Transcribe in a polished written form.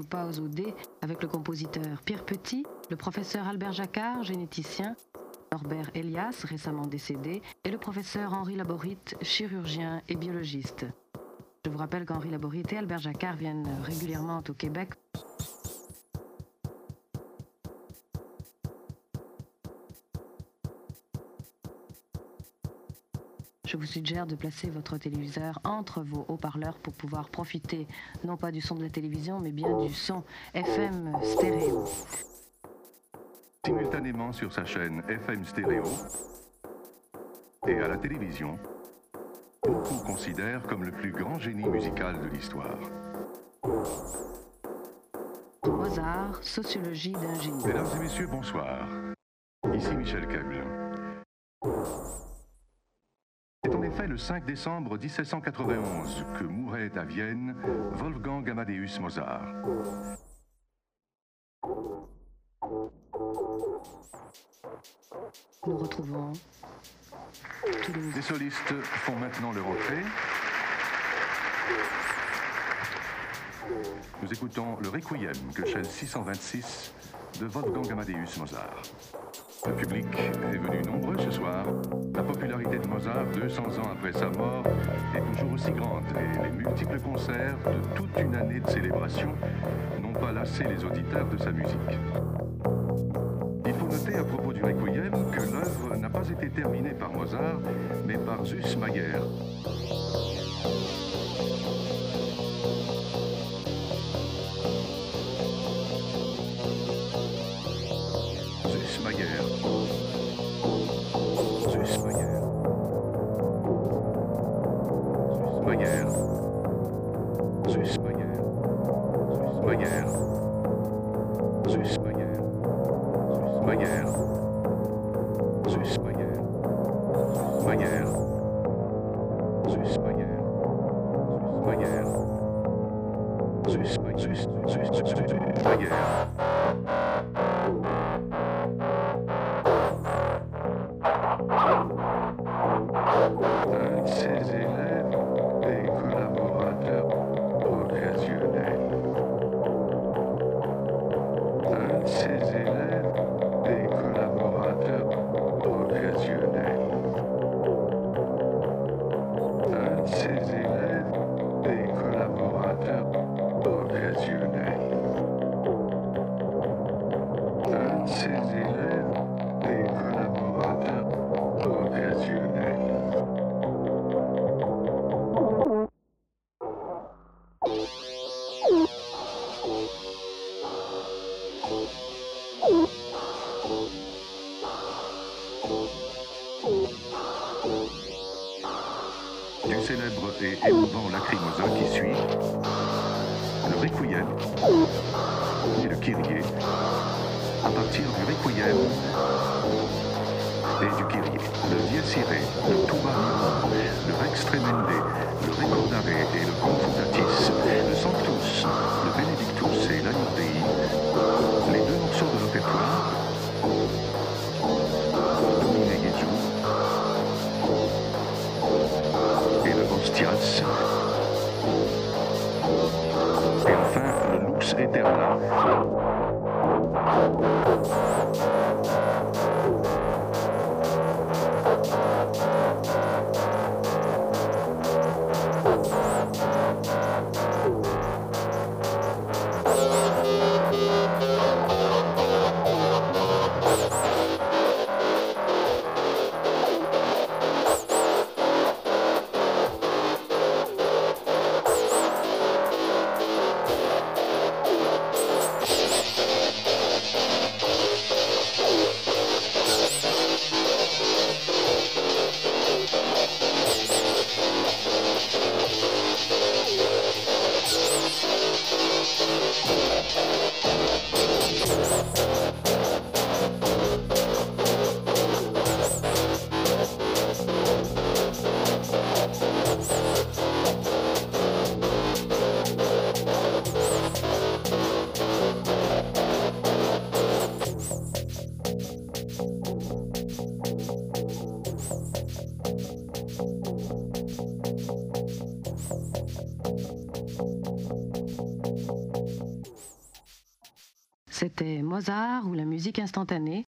joue pas au dés avec le compositeur Pierre Petit, le professeur Albert Jacquard, généticien, Norbert Elias, récemment décédé, et le professeur Henri Laborit, chirurgien et biologiste. Je vous rappelle qu'Henri Laborit et Albert Jacquard viennent régulièrement au Québec. Je vous suggère de placer votre téléviseur entre vos haut-parleurs pour pouvoir profiter non pas du son de la télévision, mais bien du son FM stéréo. Simultanément sur sa chaîne FM stéréo et à la télévision, beaucoup considèrent comme le plus grand génie musical de l'histoire. Mozart, sociologie d'un génie. Mesdames et messieurs, bonsoir. Ici Michel Kegel. C'est en effet le 5 décembre 1791 que mourait à Vienne Wolfgang Amadeus Mozart. Nous retrouvons tous Les solistes font maintenant leur entrée. Nous écoutons le Requiem que chante 626 de Wolfgang Amadeus Mozart. Le public est venu nombreux ce soir. La popularité de Mozart, 200 ans après sa mort, est toujours aussi grande et les multiples concerts de toute une année de célébration n'ont pas lassé les auditeurs de sa musique. Il faut noter à propos du Requiem que l'œuvre n'a pas été terminée par Mozart, mais par Zus Mayer. Zus Mayer. Zus Mayer. Zus Mayer. Zus Mayer. Zus Mayer. Mayer. Zus Mayer. Mayer. Zus Mayer. Mayer. Zus Mayer. Un de ses élèves et collaborateurs occasionnels. Un de ses élèves et collaborateurs occasionnels. Un de ses élèves et collaborateurs occasionnels. Un de ses élèves et collaborateurs occasionnels. Du célèbre et émouvant Lacrimosa qui suit, le Requiem et le Kyrie, à partir du Requiem et du Kyrie, le Dies Irae, le Tuba le Rex Tremende, le Recordare et le Confutatis, le Sanctus, le Benedictus et l'Agnus Dei, les deux morceaux de l'offertoire, Domine Jesu et le Hostias, et enfin le Lux Aeterna. C'était Mozart ou la musique instantanée,